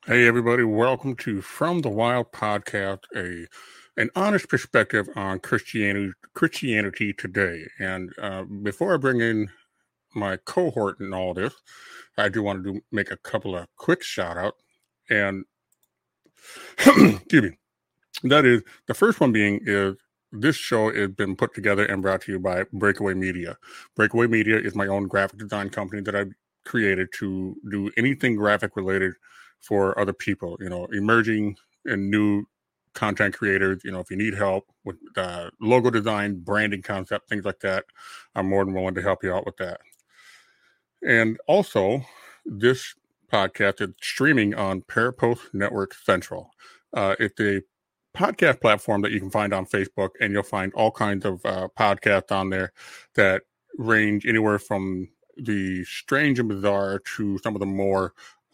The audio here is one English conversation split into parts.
Hey everybody, welcome to From the Wild podcast, an honest perspective on Christianity today. And before I bring in my cohort in all this, I do want to make a couple of quick shout out. And excuse me, that is the first one being is this show has been put together and brought to you by Breakaway Media. Breakaway Media is my own graphic design company that I've created to do anything graphic related for other people, emerging and new content creators. If you need help with logo design, branding concept, things like that, I'm more than willing to help you out with that. And also, this podcast is streaming on Parapost Network Central. It's a podcast platform that you can find on Facebook, and you'll find all kinds of podcasts on there that range anywhere from the strange and bizarre to some of the more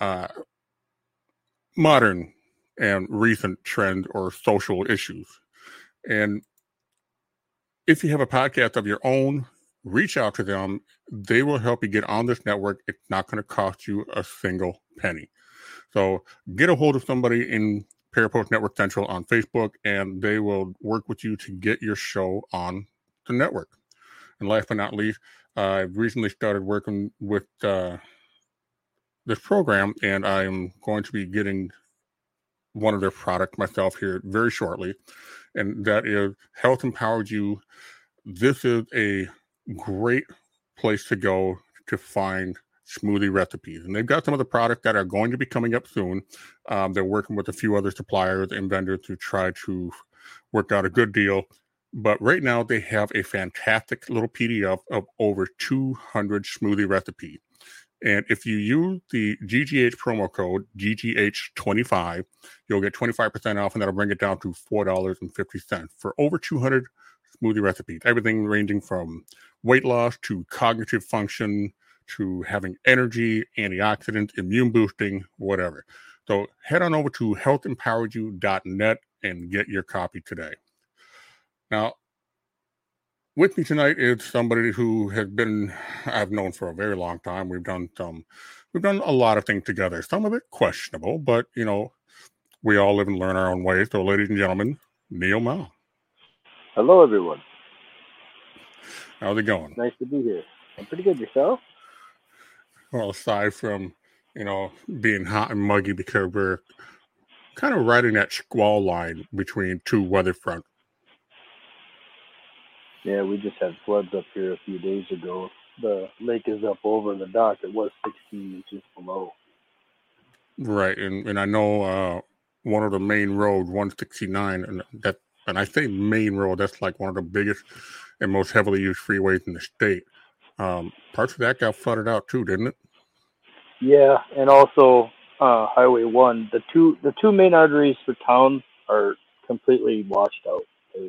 modern and recent trends or social issues. And if you have a podcast of your own, reach out to them. They will help you get on this network. It's not going to cost you a single penny. So get a hold of somebody in Parapost Network Central on Facebook, and they will work with you to get your show on the network. And last but not least, I've recently started working with this program, and I'm going to be getting one of their products myself here very shortly, and that is Health Empowered You. This is a great place to go to find smoothie recipes, and they've got some of the products that are going to be coming up soon. They're working with a few other suppliers and vendors to try to work out a good deal, but right now they have a fantastic little PDF of over 200 smoothie recipes. And if you use the GGH promo code GGH25, you'll get 25% off, and that'll bring it down to $4.50 for over 200 smoothie recipes. Everything ranging from weight loss to cognitive function to having energy, antioxidants, immune boosting, whatever. So head on over to healthempoweredyou.net and get your copy today. Now, with me tonight is somebody who I've known for a very long time. We've done a lot of things together. Some of it questionable, but we all live and learn our own way. So, ladies and gentlemen, Neil Mao. Hello, everyone. How's it going? Nice to be here. I'm pretty good. Yourself? Well, aside from being hot and muggy because we're kind of riding that squall line between two weather fronts. Yeah, we just had floods up here a few days ago. The lake is up over the dock. It was 16 inches below. Right, and I know one of the main roads, 169, and I say main road, that's like one of the biggest and most heavily used freeways in the state. Parts of that got flooded out too, didn't it? Yeah, and also Highway 1. The two main arteries for town are completely washed out.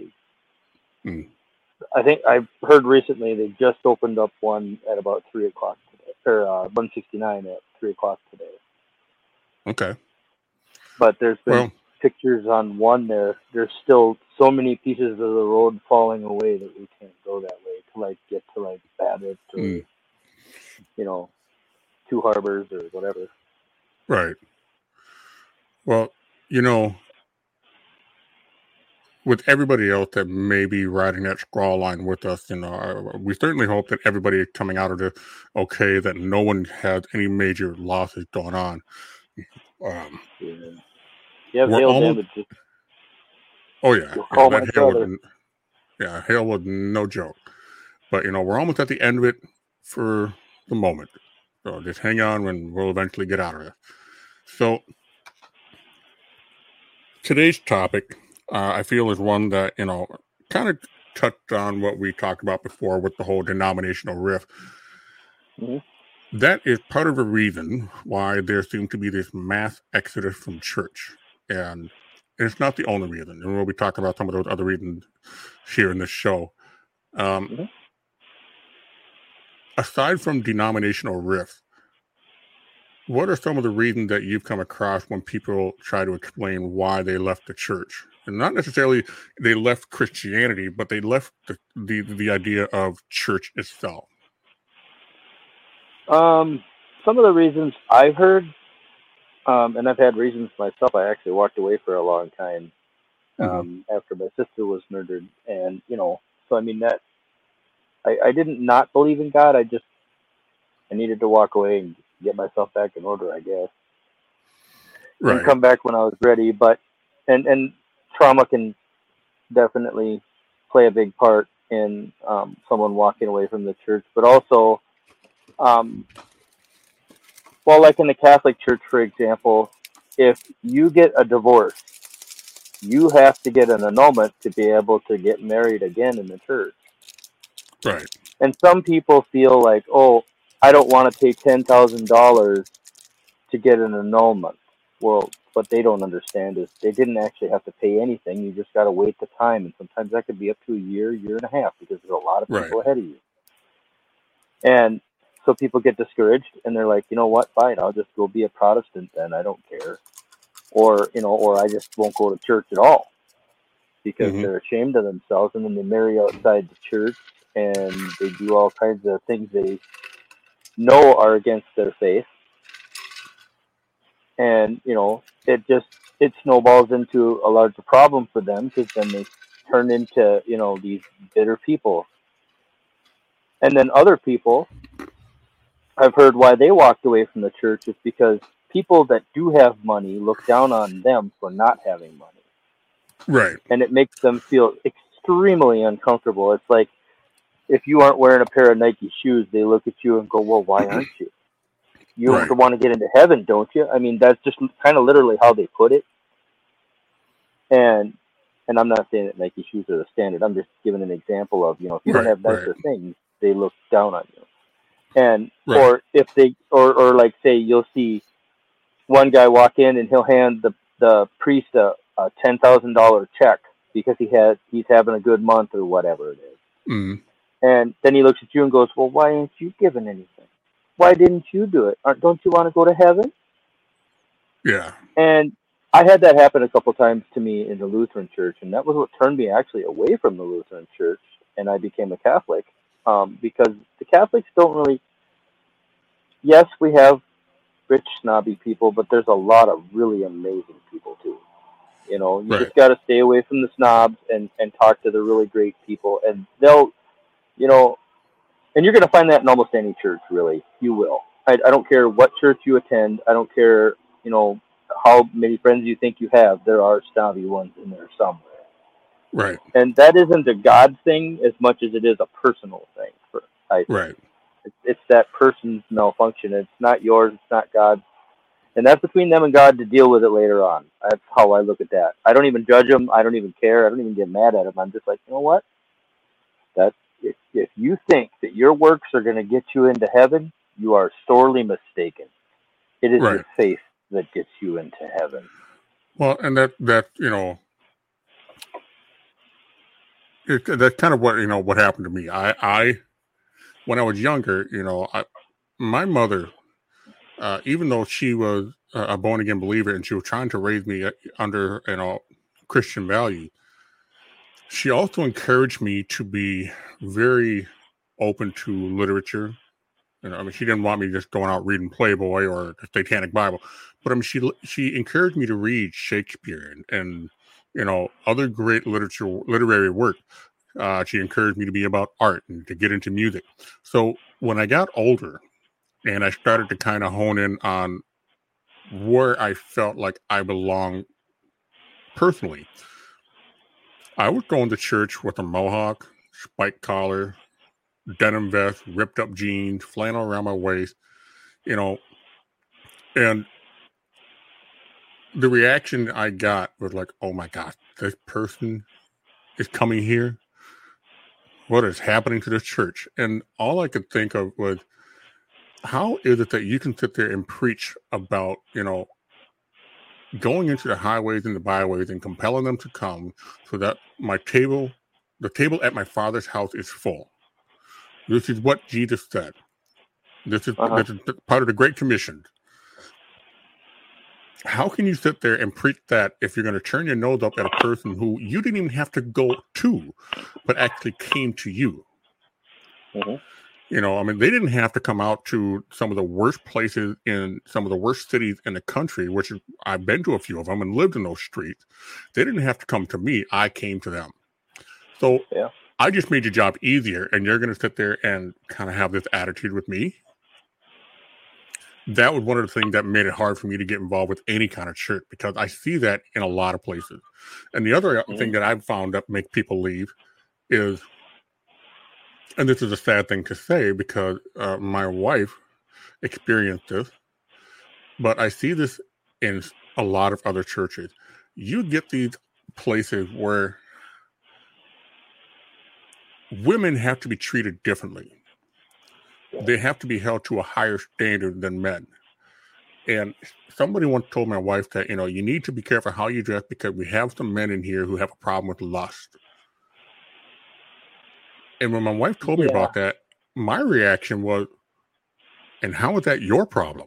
I think I've heard recently they just opened up one at about 3 o'clock today, or 169 at 3 o'clock today. Okay. But there's been pictures on one there. There's still so many pieces of the road falling away that we can't go that way to get to Babbitt or Two Harbors or whatever. Right. Well, with everybody else that may be riding that squall line with us, we certainly hope that everybody is coming out of this okay, that no one has any major losses going on. Yeah, hail damage. Oh yeah, hail was no joke. But we're almost at the end of it for the moment. So just hang on, and we'll eventually get out of it. So today's topic, I feel, is one that kind of touched on what we talked about before with the whole denominational rift. Mm-hmm. That is part of the reason why there seems to be this mass exodus from church. And it's not the only reason. And we'll be talking about some of those other reasons here in this show. Aside from denominational rift, what are some of the reasons that you've come across when people try to explain why they left the church? And not necessarily they left Christianity, but they left the idea of church itself. Some of the reasons I've heard And I've had reasons myself. I actually walked away for a long time after my sister was murdered, and so I mean that I didn't not believe in God. I needed to walk away and get myself back in order, I guess, Right. and come back when I was ready. But and trauma can definitely play a big part in someone walking away from the church, but also, well, like in the Catholic Church, for example, if you get a divorce, you have to get an annulment to be able to get married again in the church. Right. And some people feel like, oh, I don't want to pay $10,000 to get an annulment. Well, what they don't understand is they didn't actually have to pay anything. You just got to wait the time. And sometimes that could be up to a year and a half, because there's a lot of people ahead of you. And so people get discouraged and they're like, you know what, fine, I'll just go be a Protestant then. I don't care. Or I just won't go to church at all, because they're ashamed of themselves, and then they marry outside the church and they do all kinds of things they know are against their faith. And, it snowballs into a larger problem for them, because then they turn into, these bitter people. And then other people, I've heard why they walked away from the church is because people that do have money look down on them for not having money. Right. And it makes them feel extremely uncomfortable. It's like, if you aren't wearing a pair of Nike shoes, they look at you and go, well, why aren't you? You want to get into heaven, don't you? I mean, that's just kind of literally how they put it. And I'm not saying that Nike shoes are the standard. I'm just giving an example of, if you don't have nicer things, they look down on you. And or if they or like, say, you'll see one guy walk in and he'll hand the priest a $10,000 check because he's having a good month or whatever it is. And then he looks at you and goes, well, why aren't you giving anything? Why didn't you do it? Don't you want to go to heaven? Yeah. And I had that happen a couple times to me in the Lutheran Church, and that was what turned me actually away from the Lutheran Church, and I became a Catholic, because the Catholics don't really. Yes, we have rich, snobby people, but there's a lot of really amazing people too. You just got to stay away from the snobs and talk to the really great people, and they'll, and you're going to find that in almost any church, really. You will. I don't care what church you attend. I don't care, how many friends you think you have. There are snobby ones in there somewhere. Right. And that isn't a God thing as much as it is a personal thing. I think. Right. It's that person's malfunction. It's not yours. It's not God's. And that's between them and God to deal with it later on. That's how I look at that. I don't even judge them. I don't even care. I don't even get mad at them. I'm just like, you know what? If you think that your works are going to get you into heaven, you are sorely mistaken. It is your faith that gets you into heaven. Well, and that's kind of what happened to me. I when I was younger, my mother, even though she was a born again believer and she was trying to raise me under Christian value, she also encouraged me to be very open to literature. She didn't want me just going out reading Playboy or the Satanic Bible, but she encouraged me to read Shakespeare and other great literary work. She encouraged me to be about art and to get into music. So when I got older and I started to kind of hone in on where I felt like I belonged personally, I would go into church with a mohawk, spiked collar, denim vest, ripped up jeans, flannel around my waist, and the reaction I got was like, oh my God, this person is coming here. What is happening to this church? And all I could think of was, how is it that you can sit there and preach about, going into the highways and the byways and compelling them to come so that the table at my Father's house is full. This is what Jesus said. This is part of the Great Commission. How can you sit there and preach that if you're going to turn your nose up at a person who you didn't even have to go to, but actually came to you? You know, I mean, they didn't have to come out to some of the worst places in some of the worst cities in the country, which I've been to a few of them and lived in those streets. They didn't have to come to me. I came to them. So I just made your job easier, and you're going to sit there and kind of have this attitude with me. That was one of the things that made it hard for me to get involved with any kind of church, because I see that in a lot of places. And the other thing that I've found that make people leave is, and this is a sad thing to say because my wife experienced this, but I see this in a lot of other churches. You get these places where women have to be treated differently. They have to be held to a higher standard than men. And somebody once told my wife that, you know, you need to be careful how you dress because we have some men in here who have a problem with lust. And when my wife told me about that, my reaction was, and how is that your problem?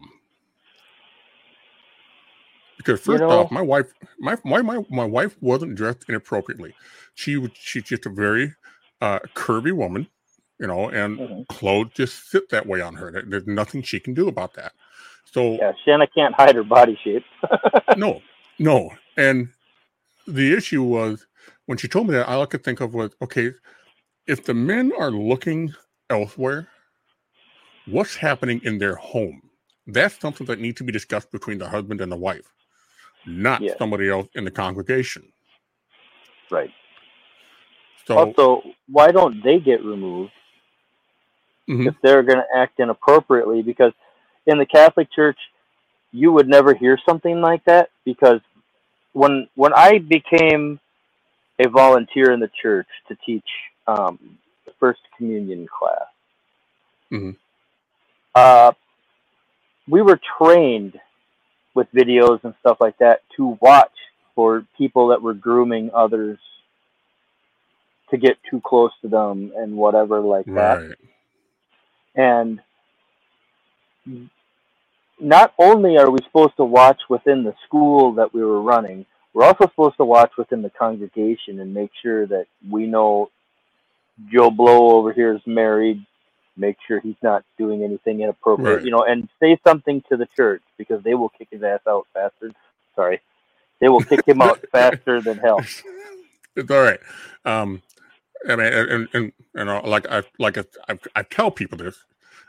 Because first off, my wife wasn't dressed inappropriately. She's just a very curvy woman, you know, and clothes just sit that way on her. There's nothing she can do about that. So Shanna can't hide her body shape. No. And the issue was, when she told me that, all I could think of was, okay, if the men are looking elsewhere, what's happening in their home? That's something that needs to be discussed between the husband and the wife, not somebody else in the congregation. Right. So, also, why don't they get removed if they're going to act inappropriately? Because in the Catholic Church, you would never hear something like that, because when I became a volunteer in the church to teach the First Communion class, we were trained with videos and stuff like that to watch for people that were grooming others to get too close to them and whatever like that. And not only are we supposed to watch within the school that we were running, we're also supposed to watch within the congregation and make sure that we know Joe Blow over here is married, make sure he's not doing anything inappropriate, you know, and say something to the church, because they will kick his ass out faster. Sorry. They will kick him out faster than hell. It's all right. I mean, and I tell people this,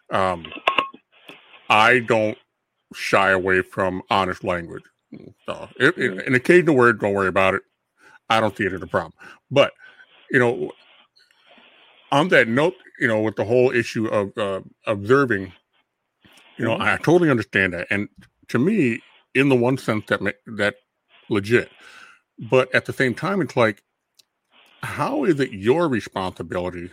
I don't shy away from honest language. So an occasional word, don't worry about it. I don't see it as a problem. But, you know, on that note, you know, with the whole issue of observing, you know, I totally understand that. And to me, in the one sense, that legit. But at the same time, it's like, how is it your responsibility,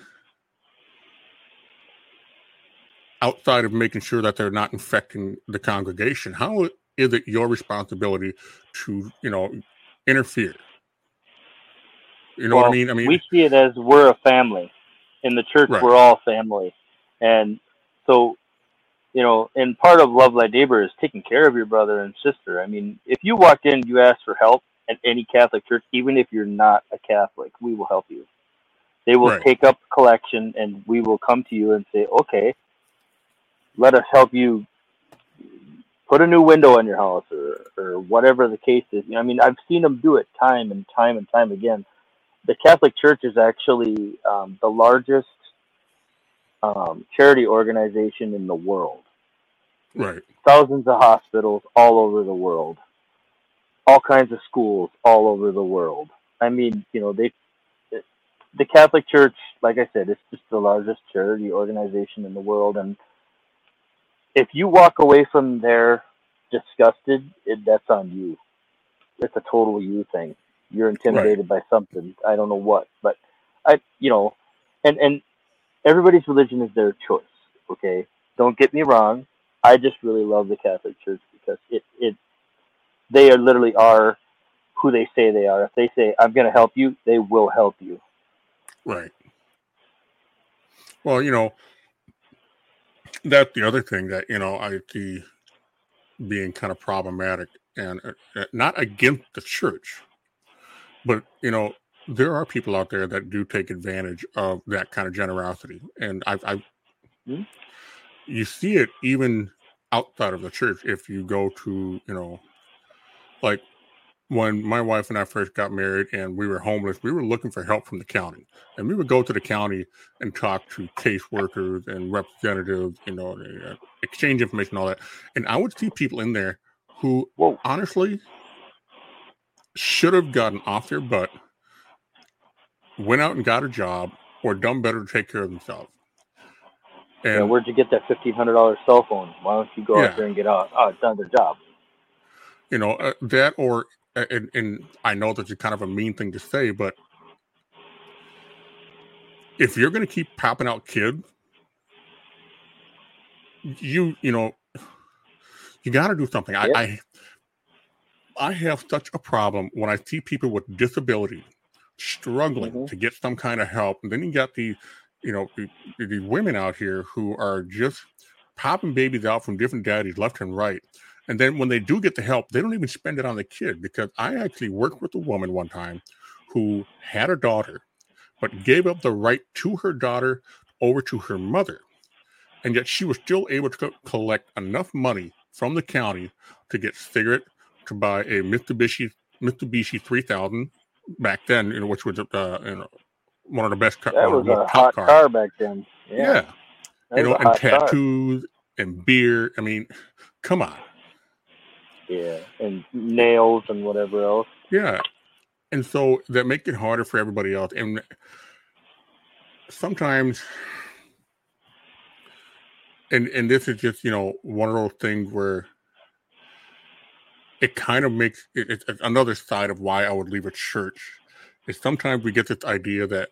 outside of making sure that they're not infecting the congregation? How is it your responsibility to, you know, interfere? You know what I mean? We see it as we're a family. In the church, we're all family. And so, you know, and part of Love Thy Neighbor is taking care of your brother and sister. I mean, if you walk in, you ask for help at any Catholic church, even if you're not a Catholic, we will help you. They will take up collection, and we will come to you and say, okay, let us help you put a new window in your house, or whatever the case is. I mean, I've seen them do it time and time and time again. The Catholic Church is actually the largest charity organization in the world. Right. Thousands of hospitals all over the world. All kinds of schools all over the world. I mean, you know, the Catholic Church, like I said, it's just the largest charity organization in the world. And if you walk away from there disgusted, that's on you. It's a total you thing. You're intimidated by something. I don't know what, but you know, and everybody's religion is their choice. Okay, don't get me wrong. I just really love the Catholic Church because they literally are who they say they are. If they say, I'm going to help you, they will help you. Right. Well, you know, that's the other thing that, you know, I see being kind of problematic, and not against the church, but, you know, there are people out there that do take advantage of that kind of generosity. And I've Hmm? You see it even outside of the church. If you go to, like when my wife and I first got married and we were homeless, we were looking for help from the county. And we would go to the county and talk to caseworkers and representatives, exchange information, all that. And I would see people in there who honestly should have gotten off their butt, went out and got a job, or done better to take care of themselves. And where'd you get that $1,500 cell phone? Why don't you go out there and get another job? That, or and I know that's kind of a mean thing to say, but if you're going to keep popping out kids, you got to do something. Yep. I have such a problem when I see people with disability struggling to get some kind of help, and then you got these women out here who are just popping babies out from different daddies left and right. And then when they do get the help, they don't even spend it on the kid, because I actually worked with a woman one time who had a daughter, but gave up the right to her daughter over to her mother. And yet she was still able to collect enough money from the county to get cigarettes, to buy a Mitsubishi 3000 back then, which was one of the best cars. That was a hot car back then. Yeah. And tattoos and beer. I mean, come on. Yeah, and nails and whatever else. Yeah. And so that makes it harder for everybody else. And sometimes, and this is just, one of those things where it kind of makes it's another side of why I would leave a church, is sometimes we get this idea that,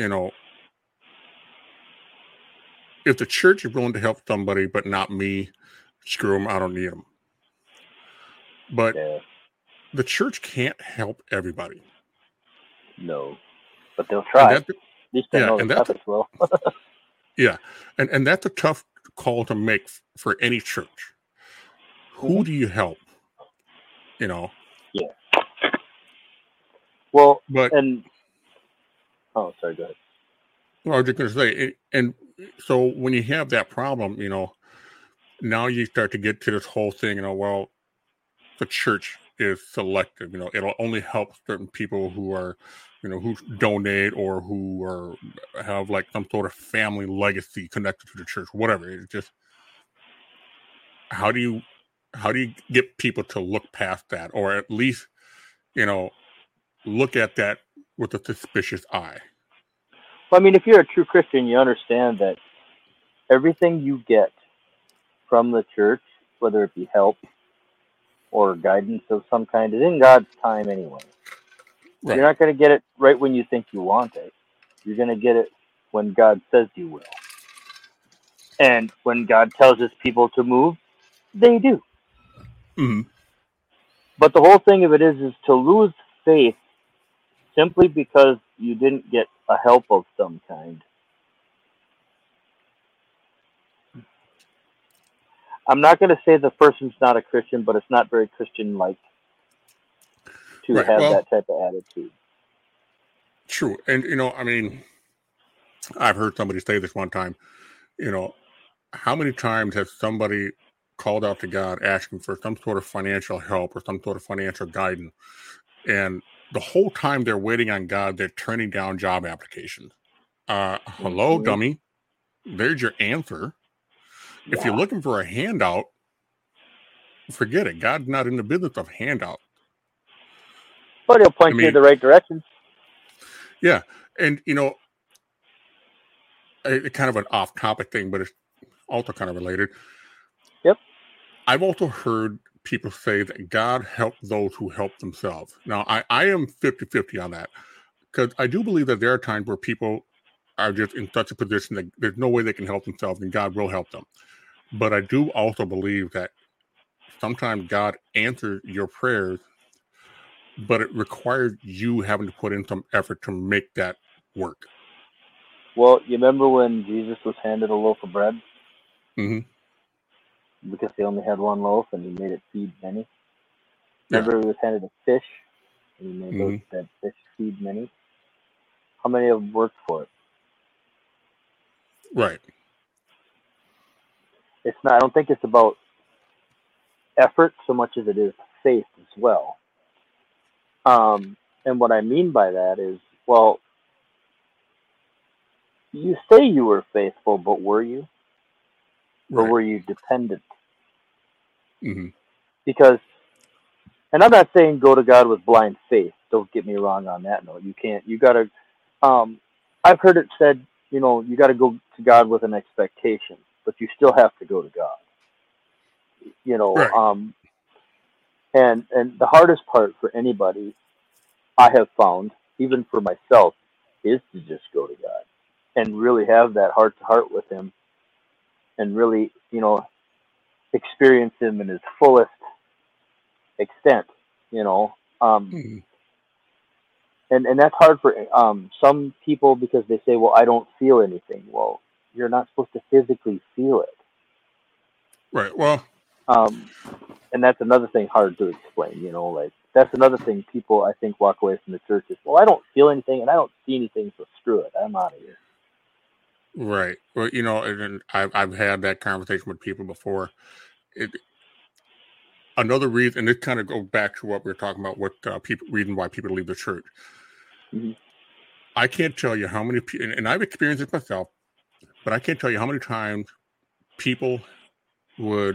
if the church is willing to help somebody, but not me, screw them, I don't need them. But the church can't help everybody. No, but they'll try. At least they know the will. Yeah, and that's a tough call to make for any church. Who do you help? Yeah. Well, sorry, go ahead. Well, I was just going to say, and so when you have that problem, now you start to get to this whole thing, well, the church is selective, it'll only help certain people who are, who donate or who have like some sort of family legacy connected to the church, whatever. It's just, how do you get people to look past that, or at least, look at that with a suspicious eye? Well, I mean, if you're a true Christian, you understand that everything you get from the church, whether it be help or guidance of some kind, is in God's time anyway. Right. You're not going to get it right when you think you want it. You're going to get it when God says you will. And when God tells his people to move, they do. Mm-hmm. But the whole thing of it is to lose faith simply because you didn't get a help of some kind. I'm not going to say the person's not a Christian, but it's not very Christian-like to have that type of attitude. True. And, I mean, I've heard somebody say this one time, how many times has somebody called out to God asking for some sort of financial help or some sort of financial guidance, and the whole time they're waiting on God, they're turning down job applications? Hello, dummy. There's your answer. Yeah. If you're looking for a handout, forget it. God's not in the business of handouts. But he'll point you in the right direction. Yeah. And, it's kind of an off-topic thing, but it's also kind of related. Yep. I've also heard people say that God helps those who help themselves. Now, I am 50-50 on that, because I do believe that there are times where people are just in such a position that there's no way they can help themselves, and God will help them. But I do also believe that sometimes God answers your prayers, but it requires you having to put in some effort to make that work. Well, you remember when Jesus was handed a loaf of bread? Mm-hmm. Because he only had one loaf and he made it feed many. Remember he was handed a fish and he made that fish feed many? How many of them worked for it? Right. it's not. I don't think it's about effort so much as it is faith as well. And what I mean by that is, well, you say you were faithful, but were you? Or Right. were you dependent? Mm-hmm. Because, and I'm not saying go to God with blind faith. Don't get me wrong on that note. You can't. You gotta. I've heard it said, you got to go to God with an expectation, but you still have to go to God. You know, Right. and the hardest part for anybody I have found, even for myself, is to just go to God and really have that heart to heart with Him, and really, experience Him in His fullest extent. You know, Mm-hmm. and that's hard for some people because they say, "Well, I don't feel anything." Well, you're not supposed to physically feel it. Right. Well, Um, and that's another thing hard to explain. Like that's another thing people I think walk away from the church is, well, I don't feel anything and I don't see anything, so screw it, I'm out of here. right. Well, and I've had that conversation with people before. Another reason, and this kind of goes back to what we were talking about, what reason why people leave the church. Mm-hmm. I can't tell you how many people, and I've experienced it myself, but I can't tell you how many times people would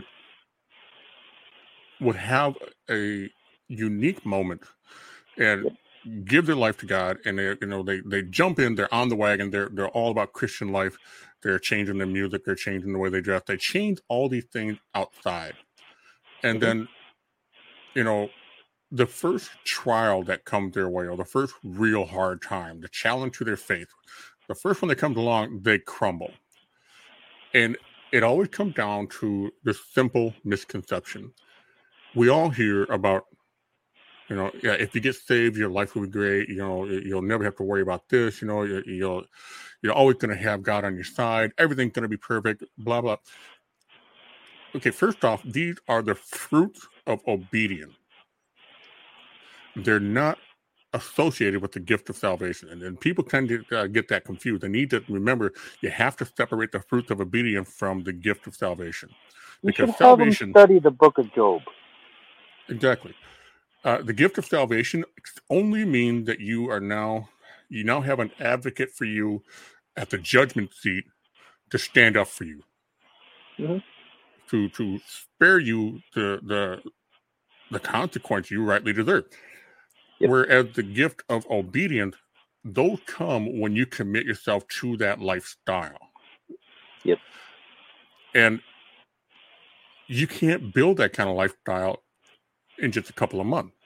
have a unique moment and give their life to God, and they jump in, they're on the wagon, they're all about Christian life, they're changing their music, they're changing the way they dress, they change all these things outside, and Mm-hmm. then the first trial that comes their way, or the first real hard time, the challenge to their faith, the first one that comes along, they crumble. And it always comes down to this simple misconception. We all hear about, if you get saved, your life will be great. You'll never have to worry about this. You're always going to have God on your side. Everything's going to be perfect, blah, blah. Okay, first off, these are the fruits of obedience. They're not associated with the gift of salvation. And people tend to get that confused. They need to remember you have to separate the fruits of obedience from the gift of salvation. You Because should have them study the book of Job. Exactly. The gift of salvation only means that you now have an advocate for you at the judgment seat to stand up for you, mm-hmm. to spare you the consequence you rightly deserve. Yep. Whereas the gift of obedience, those come when you commit yourself to that lifestyle. Yep. And you can't build that kind of lifestyle in just a couple of months.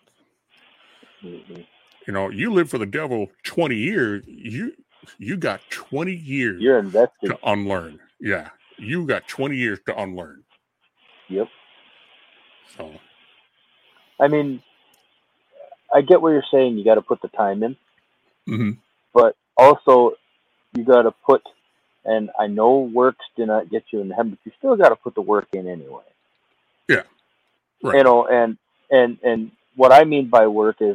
Mm-hmm. You live for the devil 20 years, you got 20 years You're invested to unlearn. Yeah. You got 20 years to unlearn. Yep. So, I mean, I get what you're saying. You got to put the time in, mm-hmm. but also you got to put. And I know works do not get you in heaven, but you still got to put the work in anyway. Yeah. Right. And what I mean by work is,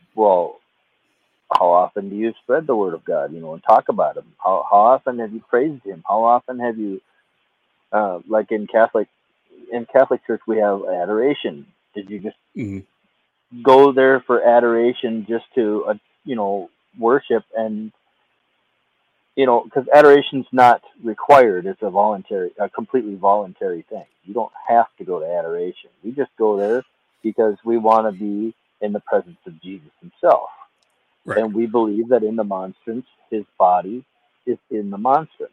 how often do you spread the word of God? And talk about Him. How often have you praised Him? How often have you, like in Catholic Church, we have adoration. Did you just mm-hmm. go there for adoration just to, worship? And because adoration's not required; it's a completely voluntary thing. You don't have to go to adoration. We just go there because we want to be in the presence of Jesus Himself. Right. And we believe that in the monstrance, His body is in the monstrance.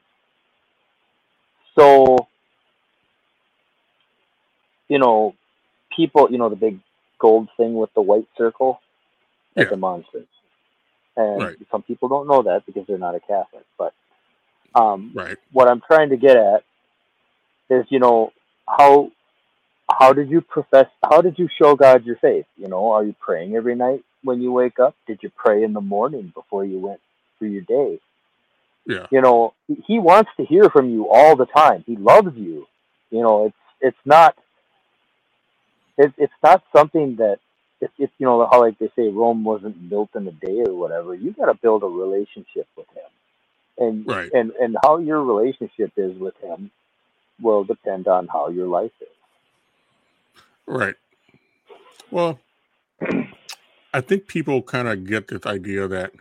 So, people, the big gold thing with the white circle, that's a monstrance. And some people don't know that because they're not a Catholic. But what I'm trying to get at is, how did you show God your faith? Are you praying every night when you wake up? Did you pray in the morning before you went through your day? Yeah. He wants to hear from you all the time. He loves you. It's not something that it's how, like they say, Rome wasn't built in a day or whatever. You got to build a relationship with Him, and how your relationship is with Him will depend on how your life is. Right. Well, I think people kind of get this idea that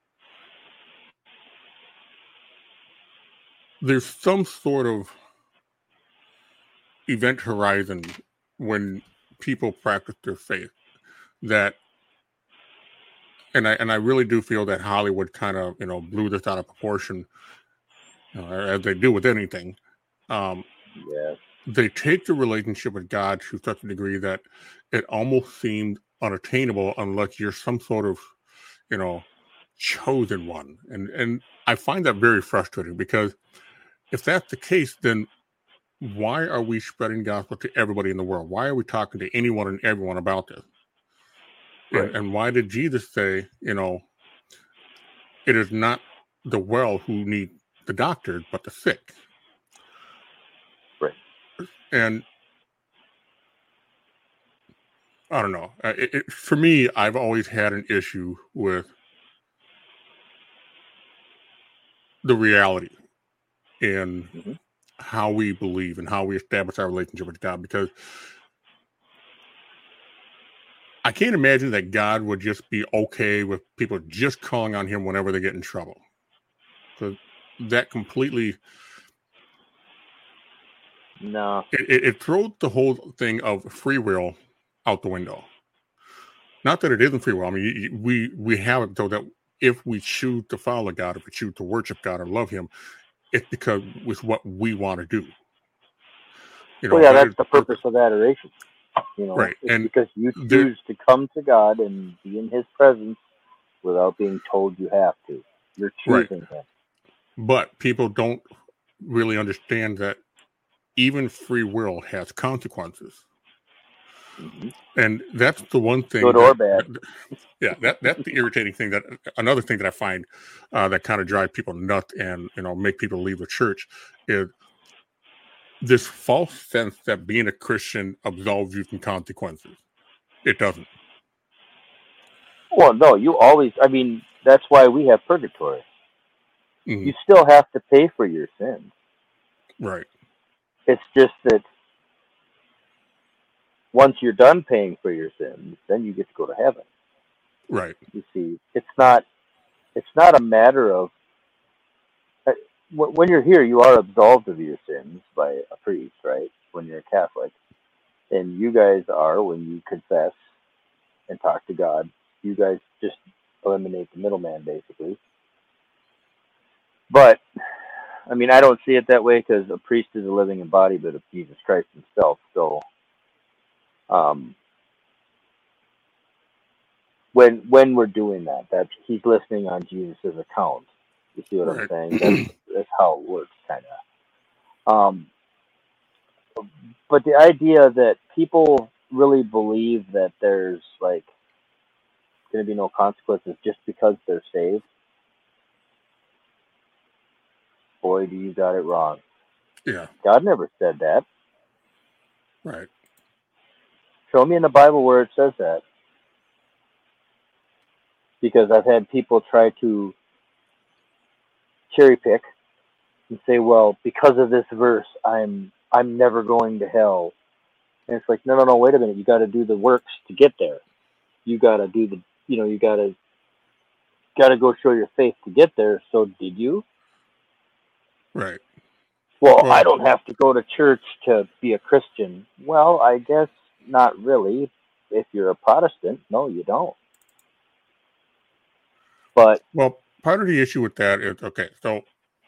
there's some sort of event horizon when people practice their faith that, and I really do feel that Hollywood kind of, blew this out of proportion, as they do with anything. Yes. They take the relationship with God to such a degree that it almost seemed unattainable unless you're some sort of, chosen one. And I find that very frustrating, because if that's the case, then why are we spreading gospel to everybody in the world? Why are we talking to anyone and everyone about this? Right. And why did Jesus say, it is not the well who need the doctor, but the sick? Right. And I don't know. For me, I've always had an issue with the reality in how we believe and how we establish our relationship with God, because I can't imagine that God would just be okay with people just calling on him whenever they get in trouble. So that completely... No. It throws the whole thing of free will out the window. Not that it isn't free will. I mean, we have it, though, that if we choose to follow God, if we choose to worship God or love him, it's because it's what we want to do. Well, yeah, that's the purpose of adoration. Right. It's and because you choose to come to God and be in his presence without being told you have to. You're choosing him. But people don't really understand that even free will has consequences. Mm-hmm. And that's the one thing. Good or bad. That's the irritating thing. Another thing that I find that kind of drive people nuts and make people leave the church is this false sense that being a Christian absolves you from consequences. It doesn't. Well, no, you always... I mean, that's why we have purgatory. Mm-hmm. You still have to pay for your sins. Right. It's just that once you're done paying for your sins, then you get to go to heaven. Right. You see, it's not a matter of... when you're here, you are absolved of your sins by a priest, right? When you're a Catholic. And you guys are, when you confess and talk to God, you guys just eliminate the middleman, basically. But, I mean, I don't see it that way, because a priest is a living embodiment of Jesus Christ himself. So, when we're doing that he's listening on Jesus' account. You see what I'm saying? That's how it works, kind of. But the idea that people really believe that there's going to be no consequences just because they're saved, boy, do you got it wrong. Yeah. God never said that. Right. Show me in the Bible where it says that. Because I've had people try to cherry pick and say, well, because of this verse, I'm never going to hell. And it's like, no, wait a minute. You got to do the works to get there. You got to do the, you got to go show your faith to get there. So did you? Right. Well, I don't have to go to church to be a Christian. Well, I guess not really. If you're a Protestant, no, you don't. But part of the issue with that is, okay, so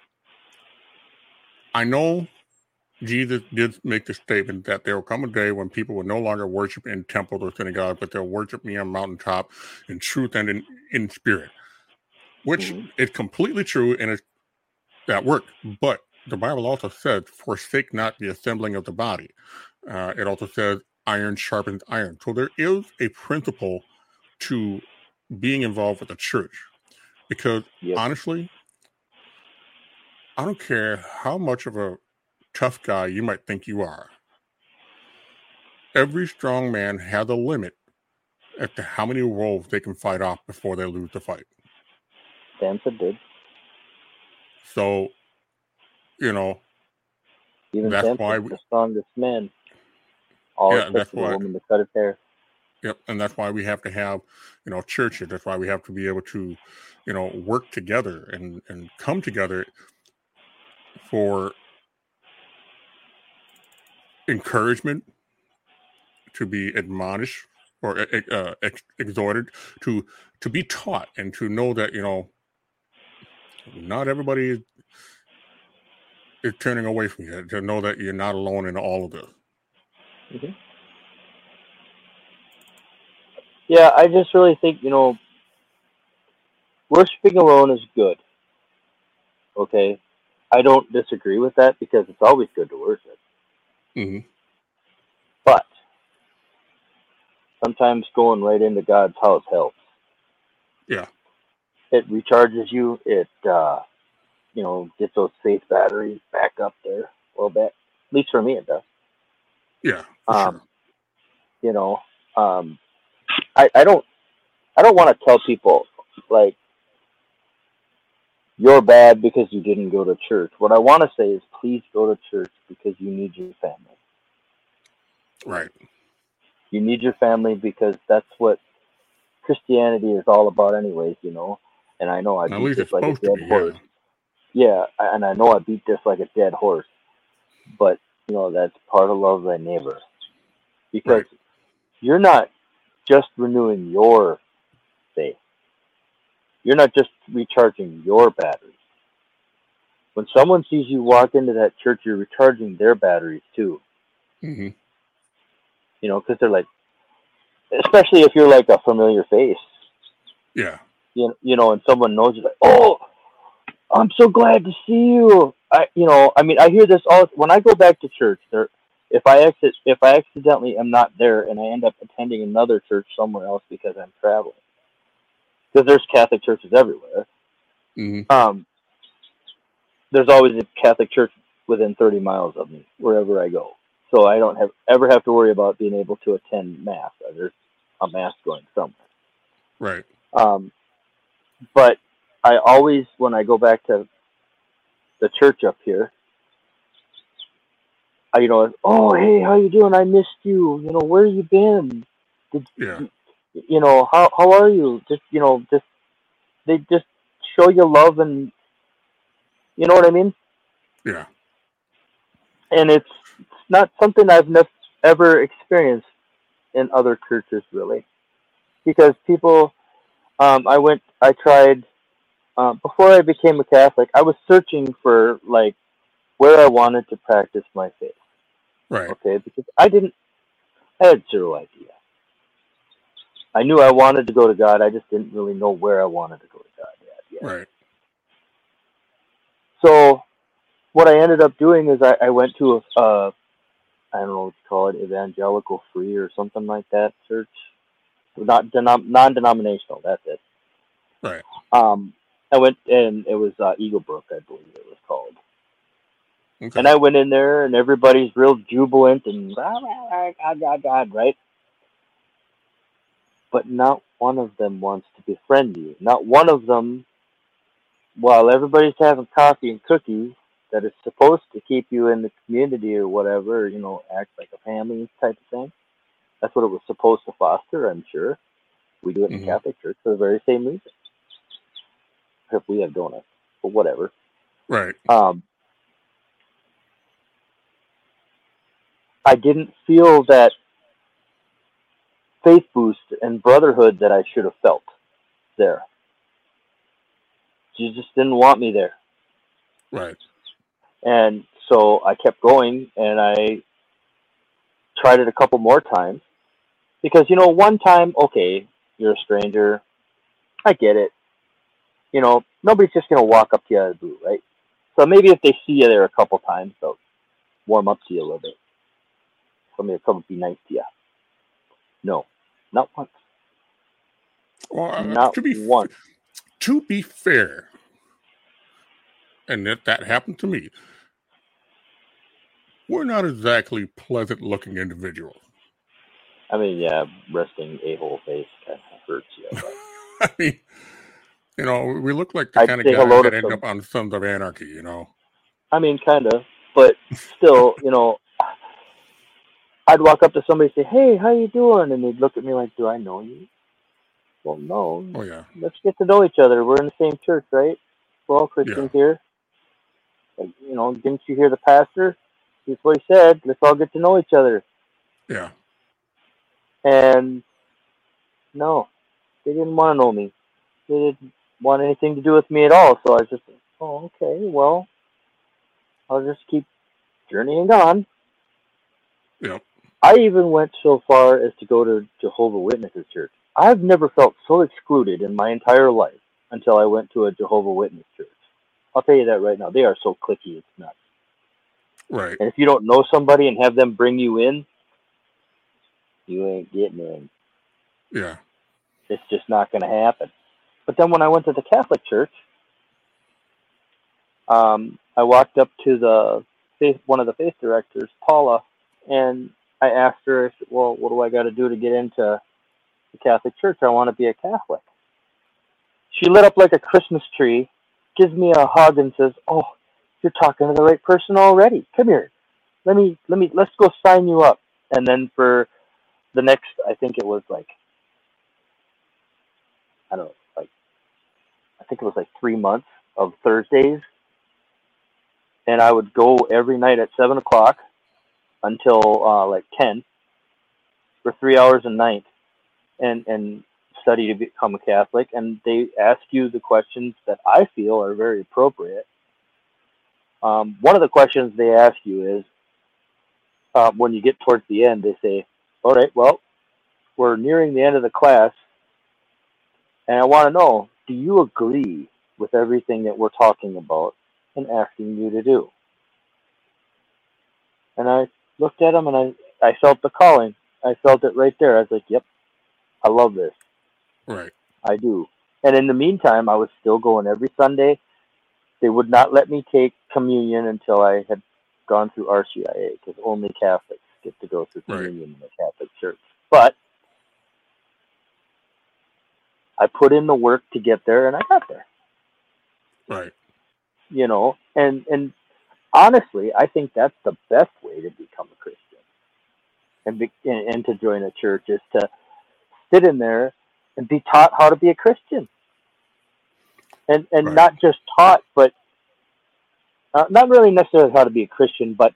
I know Jesus did make the statement that there will come a day when people will no longer worship in temples or synagogues, but they'll worship me on mountaintop in truth and in spirit, which is completely true, and that worked. But the Bible also says, forsake not the assembling of the body. It also says, iron sharpens iron. So there is a principle to being involved with the church, because honestly, I don't care how much of a tough guy you might think you are. Every strong man has a limit as to how many wolves they can fight off before they lose the fight. Samson did. So, Even Samson, the strongest man. All it takes is a woman to cut his hair. Yep, and that's why we have to have, churches. That's why we have to be able to, work together and come together for encouragement, to be admonished or exhorted, to be taught, and to know that, not everybody is turning away from you, to know that you're not alone in all of this. Mm-hmm. Yeah, I just really think, worshiping alone is good. Okay? I don't disagree with that because it's always good to worship. Mm-hmm. But sometimes going right into God's house helps. Yeah. It recharges you. It, gets those faith batteries back up there a little bit. At least for me, it does. Yeah. Sure. I don't want to tell people like you're bad because you didn't go to church. What I want to say is please go to church because you need your family. Right. You need your family because that's what Christianity is all about anyways, And I know I beat this like a dead horse. Yeah, and I know I beat this like a dead horse. But, that's part of love thy neighbor. Because you're not just renewing your faith. You're not just recharging your batteries. When someone sees you walk into that church, you're recharging their batteries too. Mm-hmm. Because they're like, especially if you're like a familiar face. Yeah. And someone knows you, like, oh, I'm so glad to see you. I hear this all when I go back to church. If I accidentally am not there and I end up attending another church somewhere else because I'm traveling, because there's Catholic churches everywhere. Mm-hmm. There's always a Catholic church within 30 miles of me wherever I go, so I don't ever have to worry about being able to attend mass. There's a mass going somewhere. Right. But I always, when I go back to the church up here, oh, hey, how you doing? I missed you. Where you been? How are you? They just show you love, and you know what I mean? Yeah. And it's not something I've ever experienced in other churches, really. Because people, I tried, before I became a Catholic, I was searching for, like, where I wanted to practice my faith. Right. Okay, because I had zero idea. I knew I wanted to go to God, I just didn't really know where I wanted to go to God yet. Right. So, what I ended up doing is I went to I don't know what you call it, evangelical free or something like that church. Not non-denominational, that's it. Right. I went, and it was Eagle Brook, I believe it was called. Okay. And I went in there, and everybody's real jubilant and God, right? But not one of them wants to befriend you. Not one of them, while everybody's having coffee and cookies, that is supposed to keep you in the community or whatever, act like a family type of thing. That's what it was supposed to foster, I'm sure. We do it in Catholic Church for the very same reason. If we have donuts, but whatever. Right. I didn't feel that faith boost and brotherhood that I should have felt there. Jesus didn't want me there. Right. And so I kept going, and I tried it a couple more times. Because, one time, okay, you're a stranger. I get it. Nobody's just going to walk up to you out of the blue, right? So maybe if they see you there a couple times, they'll warm up to you a little bit. Somebody will come be nice to you. No, not once. Well, not once. To be fair, and that happened to me, we're not exactly pleasant-looking individuals. I mean, yeah, resting a-hole face kind of hurts you. I mean, we look like the kind of guy that end up on Sons of Anarchy, I mean, kind of. But still, you know, I'd walk up to somebody and say, "Hey, how you doing?" And they'd look at me like, "Do I know you?" Well, no. Oh yeah. Let's get to know each other. We're in the same church, right? We're all Yeah. Christians here. Like, you know, didn't you hear the pastor? That's what he said. Let's all get to know each other. Yeah. And no, they didn't want to know me. They didn't want anything to do with me at all. So I was just, oh, okay, well, I'll just keep journeying on. Yep. I even went so far as to go to Jehovah Witnesses church. I've never felt so excluded in my entire life until I went to a Jehovah Witness church. I'll tell you that right now. They are so cliquey, it's nuts. Right. And if you don't know somebody and have them bring you in, you ain't getting in. Yeah. It's just not going to happen. But then when I went to the Catholic church, I walked up to one of the faith directors, Paula, and I asked her, I said, well, what do I got to do to get into the Catholic church? I want to be a Catholic. She lit up like a Christmas tree, gives me a hug and says, oh, you're talking to the right person already. Come here. Let's go sign you up. And then for the next, I think it was like, I don't know, I think it was like 3 months of Thursdays. And I would go every night at 7 o'clock until like 10 for 3 hours a night and study to become a Catholic. And they ask you the questions that I feel are very appropriate. One of the questions they ask you is, when you get towards the end, they say, all right, well, we're nearing the end of the class, and I want to know, do you agree with everything that we're talking about and asking you to do? And I looked at them, and I felt the calling. I felt it right there. I was like, yep, I love this. Right. I do. And in the meantime, I was still going every Sunday. They would not let me take communion until I had gone through RCIA, because only Catholics get to go through communion in the Catholic Church. But I put in the work to get there, and I got there. Right. You know, and honestly, I think that's the best way to become a Christian and to join a church, is to sit in there and be taught how to be a Christian. And right. Not just taught, but not really necessarily how to be a Christian, but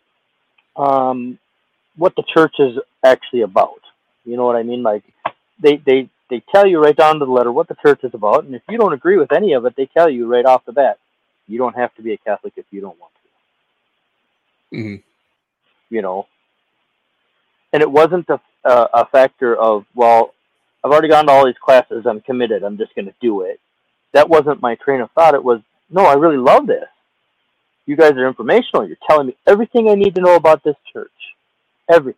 what the church is actually about. You know what I mean? Like they tell you right down to the letter what the church is about, and if you don't agree with any of it, they tell you right off the bat, you don't have to be a Catholic if you don't want to. Mm-hmm. You know, and it wasn't a factor of, well, I've already gone to all these classes, I'm committed, I'm just going to do it. That wasn't my train of thought. It was, no, I really love this. You guys are informational. You're telling me everything I need to know about this church. Everything.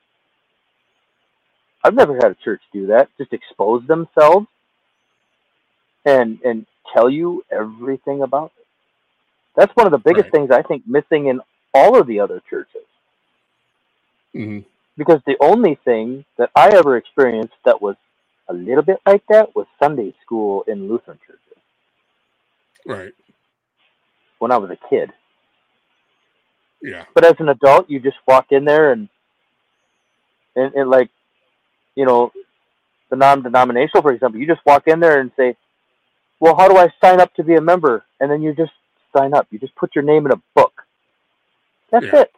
I've never had a church do that. Just expose themselves and tell you everything about it. That's one of the biggest things I think missing in all of the other churches. Mm-hmm. Because the only thing that I ever experienced that was a little bit like that was Sunday school in Lutheran churches. Right. When I was a kid. Yeah. But as an adult, you just walk in there and like, you know, the non-denominational, for example, you just walk in there and say, well, how do I sign up to be a member? And then you just sign up. You just put your name in a book. That's it.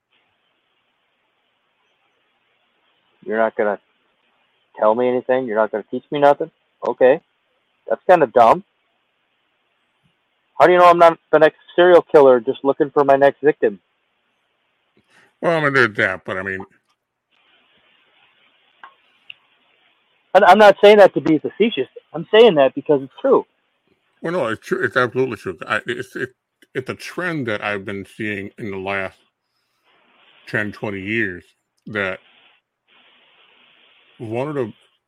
You're not going to tell me anything. You're not going to teach me nothing. Okay. That's kind of dumb. How do you know I'm not the next serial killer just looking for my next victim? Well, I mean, there's that, but I mean... I'm not saying that to be facetious. I'm saying that because it's true. Well, no, it's true. It's absolutely true. It's a trend that I've been seeing in the last 10, 20 years, that one of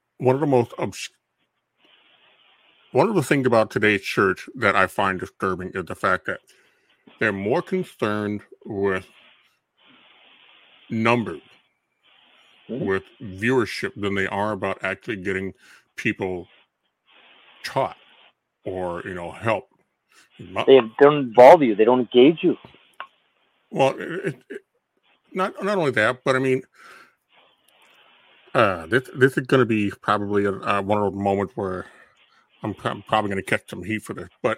the things about today's church that I find disturbing is the fact that they're more concerned with numbers, with viewership, than they are about actually getting people taught or, you know, help. They don't involve you. They don't engage you. Well, not only that, but I mean, this is going to be probably one of those moments where I'm probably going to catch some heat for this, but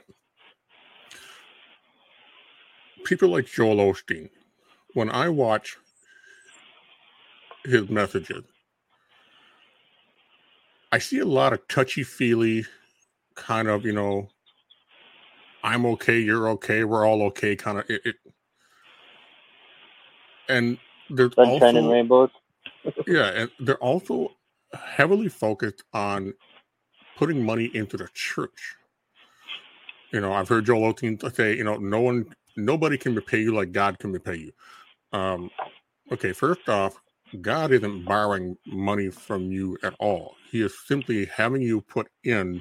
people like Joel Osteen, when I watch his messages, I see a lot of touchy-feely kind of, I'm okay, you're okay, we're all okay kind of it. And there's Sunshine and rainbows. Yeah, and they're also heavily focused on putting money into the church. I've heard Joel Osteen say, nobody can repay you like God can repay you. Okay, first off, God isn't borrowing money from you at all. He is simply having you put in,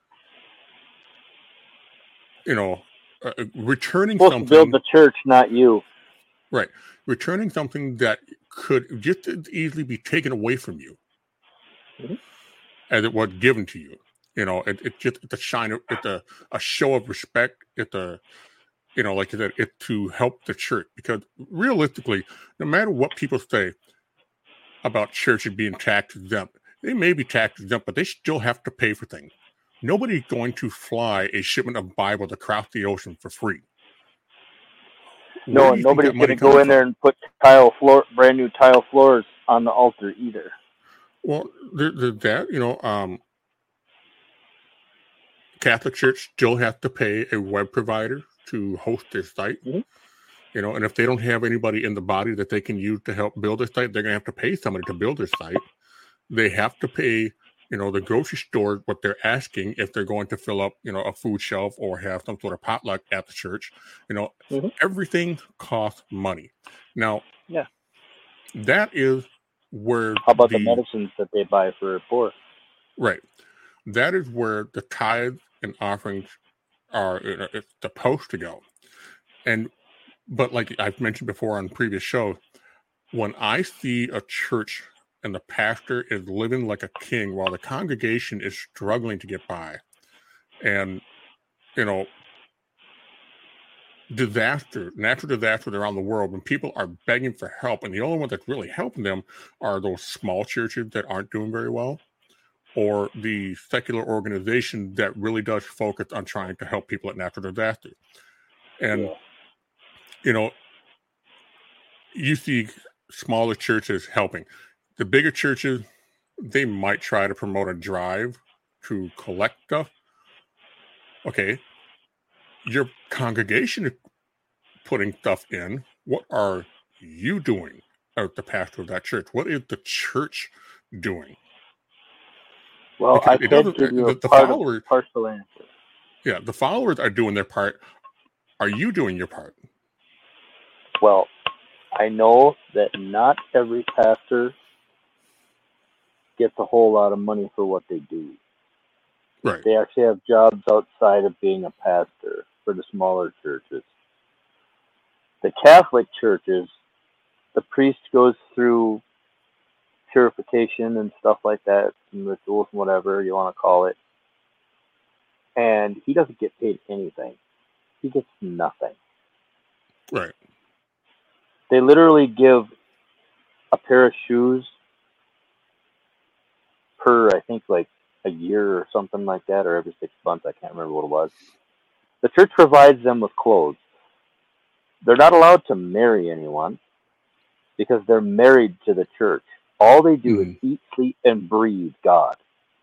returning something. To build the church, not you. Right. Returning something that could just as easily be taken away from you as it was given to you. It's a shine. It's a show of respect. It's like I said, it's to help the church, because realistically, no matter what people say about churches being tax exempt, they may be tax exempt, but they still have to pay for things. Nobody's going to fly a shipment of Bibles across the ocean for free. No, nobody's going to go in there and put brand new tile floors on the altar either. Well, there's that. Catholic Church still has to pay a web provider to host their site. Mm-hmm. And if they don't have anybody in the body that they can use to help build their site, they're going to have to pay somebody to build their site. They have to pay, the grocery store what they're asking if they're going to fill up, a food shelf or have some sort of potluck at the church. Everything costs money. Now, yeah, that is where. How about the medicines that they buy for poor? Right. That is where the tithes and offerings are it's supposed to go. But like I've mentioned before on previous shows, when I see a church and the pastor is living like a king while the congregation is struggling to get by, and natural disasters around the world, when people are begging for help, and the only one that's really helping them are those small churches that aren't doing very well, or the secular organization that really does focus on trying to help people at natural disasters. And you see smaller churches helping. The bigger churches, they might try to promote a drive to collect stuff. Okay, your congregation is putting stuff in. What are you doing as the pastor of that church? What is the church doing? Well, because I can't give you the partial answer. Yeah, the followers are doing their part. Are you doing your part? Well, I know that not every pastor gets a whole lot of money for what they do. Right. They actually have jobs outside of being a pastor for the smaller churches. The Catholic churches, the priest goes through purification and stuff like that, and rituals and whatever you want to call it. And he doesn't get paid anything. He gets nothing. Right. They literally give a pair of shoes per, I think, like a year or something like that, or every 6 months. I can't remember what it was. The church provides them with clothes. They're not allowed to marry anyone because they're married to the church. All they do is eat, sleep, and breathe God.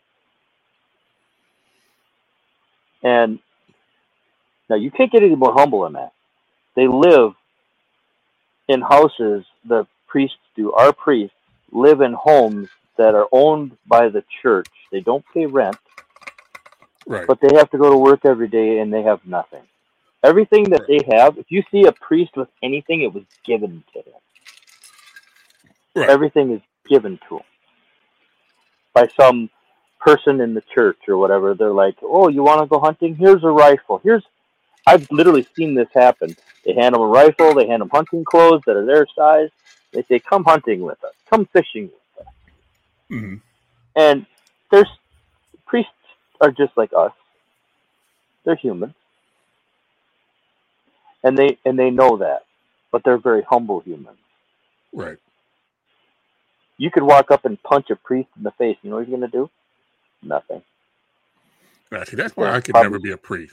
And now you can't get any more humble than that. They live in houses, the priests do. Our priests live in homes that are owned by the church. They don't pay rent. Right. But they have to go to work every day and they have nothing. Everything that they have, if you see a priest with anything, it was given to him. Right. Everything is given to him by some person in the church or whatever. They're like, oh, you want to go hunting? Here's a rifle. I've literally seen this happen. They hand them a rifle. They hand them hunting clothes that are their size. They say, come hunting with us. Come fishing with us. Mm-hmm. And priests are just like us. They're human. And they know that. but they're very humble humans. Right. You could walk up and punch a priest in the face. You know what he's going to do? Nothing. See, that's why I could never be a priest.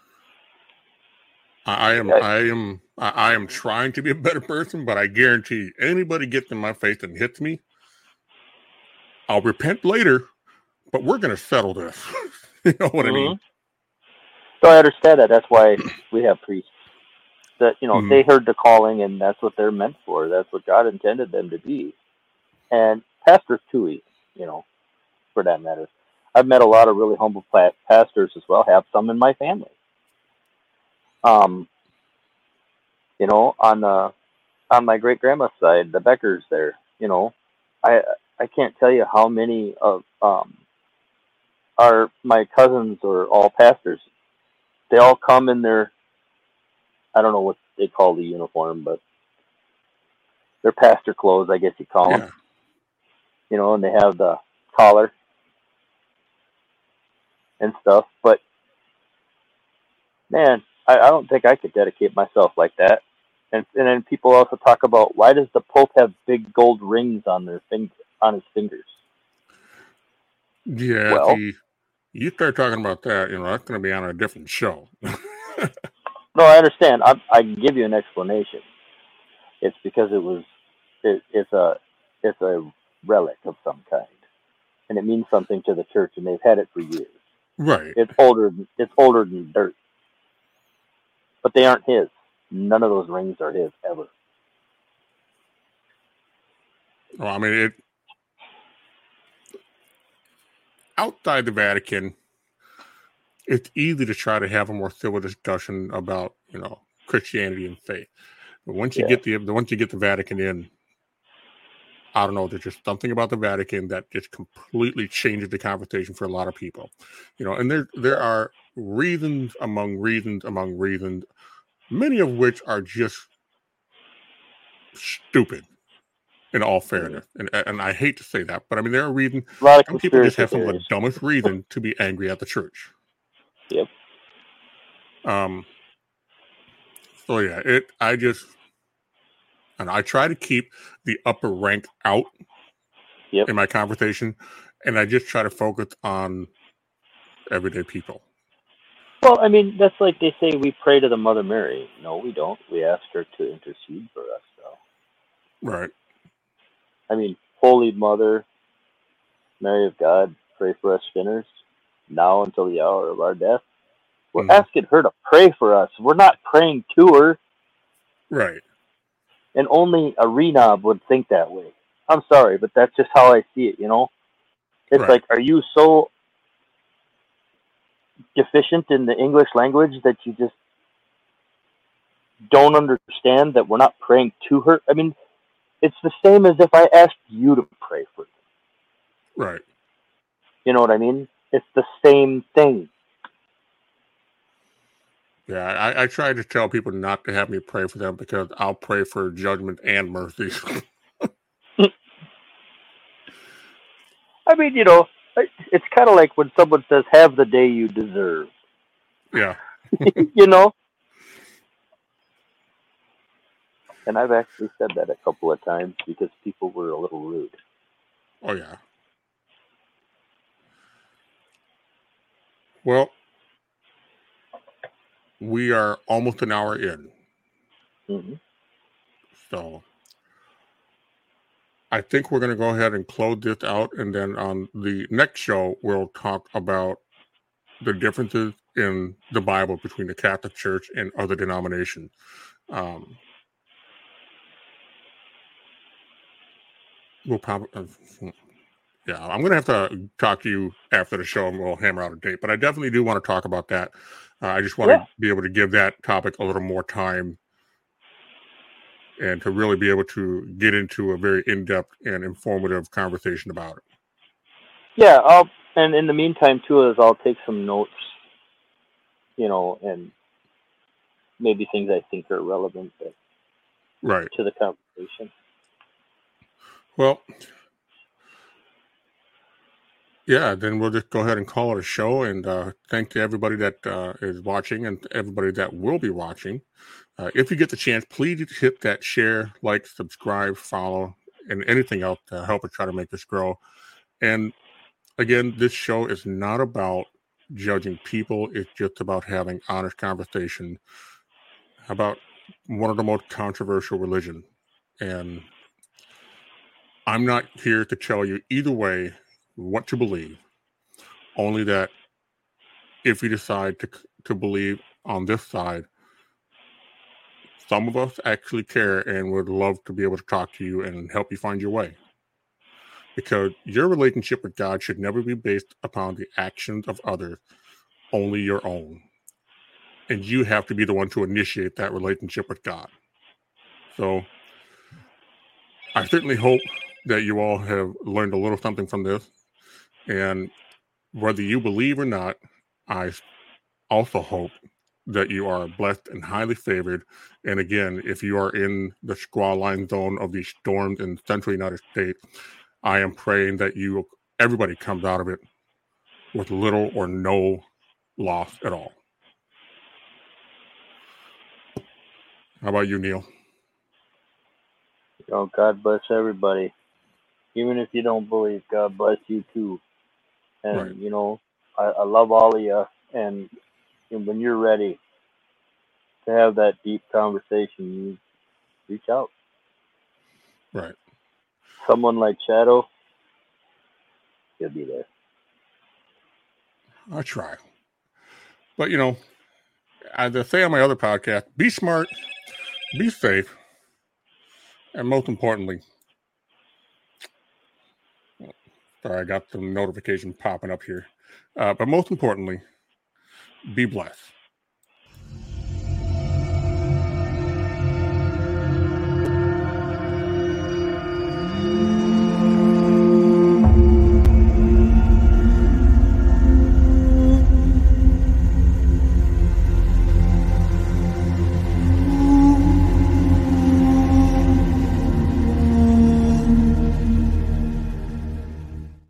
I am trying to be a better person, but I guarantee anybody gets in my face and hits me, I'll repent later, but we're going to settle this. You know what I mean? So I understand that. That's why we have priests. That, you know, they heard the calling, and that's what they're meant for. That's what God intended them to be. And pastors too, you know, for that matter. I've met a lot of really humble pastors as well. Have some in my family. You know, on my great grandma's side, the Beckers there. You know, I can't tell you how many of my cousins are all pastors. They all come in their, I don't know what they call the uniform, but their pastor clothes, I guess you call them. You know, and they have the collar and stuff. But man, I don't think I could dedicate myself like that. And then people also talk about, why does the Pope have big gold rings on his fingers? Yeah, well, you start talking about that, you know, that's going to be on a different show. No, I understand. I can give you an explanation. It's because it's a relic of some kind, and it means something to the church, and they've had it for years. Right. It's older than dirt, but they aren't his. None of those rings are his ever. Well, I mean, outside the Vatican, it's easy to try to have a more civil discussion about, you know, Christianity and faith. But once you get the Vatican in, I don't know, there's just something about the Vatican that just completely changes the conversation for a lot of people. You know, and there are reasons among reasons, many of which are just stupid, in all fairness. And I hate to say that, but I mean, there are reasons. Some people just have some of the dumbest reason to be angry at the church. Yep. So yeah, I try to keep the upper rank out in my conversation, and I just try to focus on everyday people. Well, I mean, that's like they say we pray to the Mother Mary. No, we don't. We ask her to intercede for us, though. Right. I mean, Holy Mother, Mary of God, pray for us sinners, now until the hour of our death. We're asking her to pray for us. We're not praying to her. Right. And only a renob would think that way. I'm sorry, but that's just how I see it, you know? It's like, are you so deficient in the English language that you just don't understand that we're not praying to her? I mean, it's the same as if I asked you to pray for them. Right. You know what I mean? It's the same thing. Yeah, I try to tell people not to have me pray for them because I'll pray for judgment and mercy. I mean, you know, it's kind of like when someone says, have the day you deserve. Yeah. You know? And I've actually said that a couple of times because people were a little rude. Oh, yeah. Well, we are almost an hour in. So I think we're going to go ahead and close this out. And then on the next show, we'll talk about the differences in the Bible between the Catholic Church and other denominations. We'll probably, I'm going to have to talk to you after the show and we'll hammer out a date. But I definitely do want to talk about that. I just want to be able to give that topic a little more time and to really be able to get into a very in-depth and informative conversation about it. Yeah, and in the meantime, too, I'll take some notes, you know, and maybe things I think are relevant to the conversation. Well, yeah, then we'll just go ahead and call it a show. And thank to everybody that is watching and everybody that will be watching. If you get the chance, please hit that share, like, subscribe, follow, and anything else to help us try to make this grow. And again, this show is not about judging people. It's just about having honest conversation about one of the most controversial religions. And I'm not here to tell you either way what to believe, only that if you decide to believe on this side, some of us actually care and would love to be able to talk to you and help you find your way. Because your relationship with God should never be based upon the actions of others, only your own. And you have to be the one to initiate that relationship with God. So I certainly hope that you all have learned a little something from this. And whether you believe or not, I also hope that you are blessed and highly favored. And again, if you are in the squall line zone of these storms in central United States, I am praying that everybody comes out of it with little or no loss at all. How about you, Neil? Oh, God bless everybody. Even if you don't believe, God bless you too. And, right. You know, I love all of you. And when you're ready to have that deep conversation, you reach out. Right. Someone like Shadow, he'll be there. I'll try. But, as I say on my other podcast, be smart, be safe, and most importantly, sorry, I got some notification popping up here. But most importantly, be blessed.